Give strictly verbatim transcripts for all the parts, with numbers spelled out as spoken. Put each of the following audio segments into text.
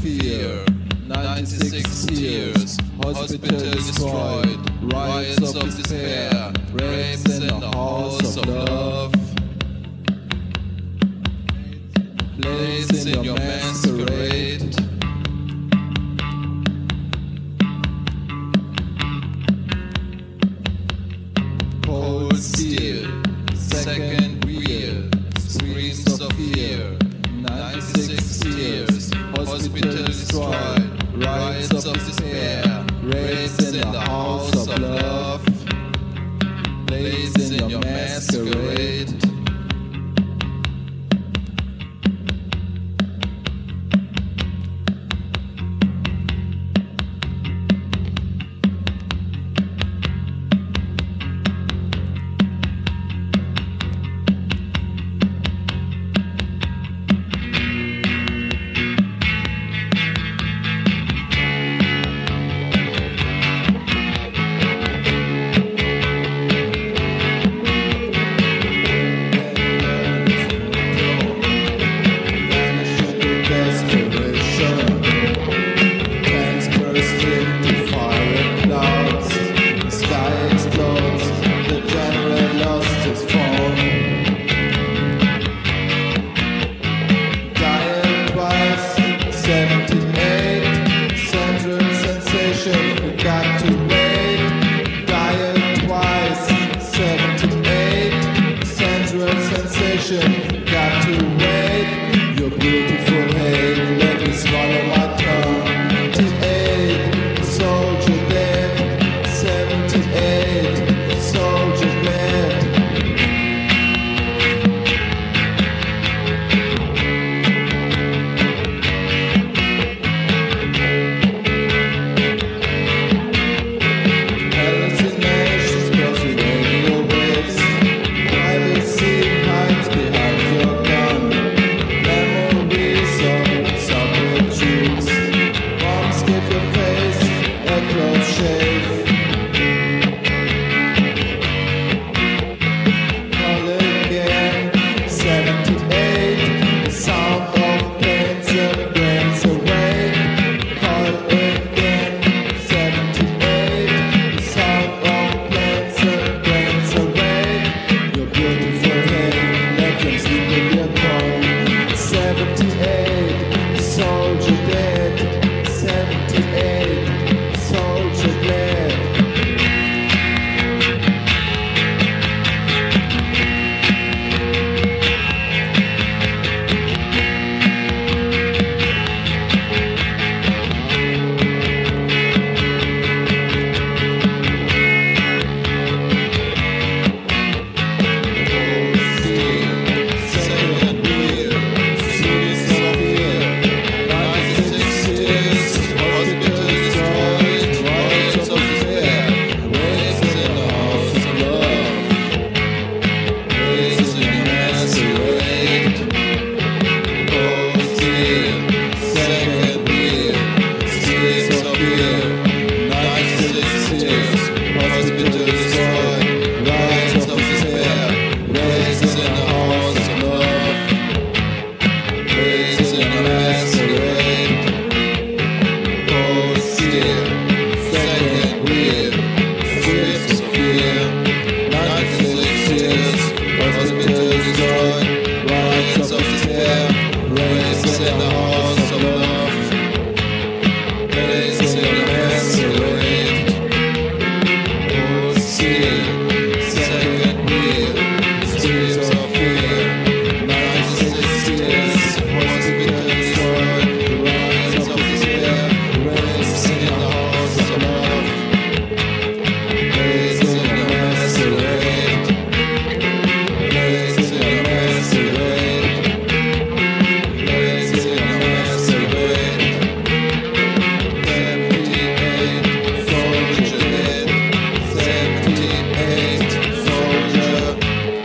fear, ninety-six tears, hospital destroyed, riots of despair, rapes in the halls of love. Place in your masquerade. Cold steel, second wheel, screams of fear, ninety-six tears, hospital destroyed, riots of despair, rapes in the house of love. Place in your masquerade. Got to wait, your beautiful head, let me swallow my tongue. Seventy-eight, soldier dead. Seventy-eight, soldier dead. Hallucinations crossing radio waves. Privacy hides behind your gun. Memories of subway tubes. Bombs give your face a close shave. Call again, seventy-eight. The sound of planes and brains away. Call again, seventy-eight. The sound of planes and brains away. Your beautiful head, let them sleep in your throne. seventy-eight, soldier dead. seventy-eight, soldier dead. Second wheel, streets of fear, ninety-six tears, hospital destroyed, riots of despair, rapes in the house of love, place in your masquerade. Cold steel, second wheel, streets of fear, ninety-six tears, hospital destroyed, riots of despair, rapes in the house of love, place in your masquerade. Cold steel, second wheel, streets of fear, ninety-six tears, hospital destroyed, riots of despair, rapes in the house of love, place in your masquerade. Cold steel, second wheel, streets of fear, ninety-six tears, hospital destroyed, riots of despair, rapes in the house of love, place in your masquerade. Place in your masquerade. Place in your masquerade. Seventy-eight, soldier dead. Seventy-eight, soldier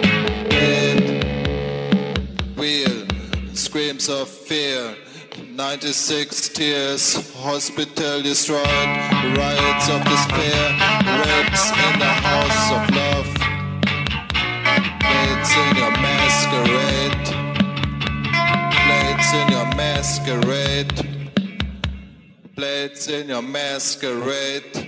dead. Wheel, screams of fear. ninety-six tears, hospital destroyed, riots of despair, rapes in the house of love. Plates in your masquerade. Plates in your masquerade. blades in your masquerade.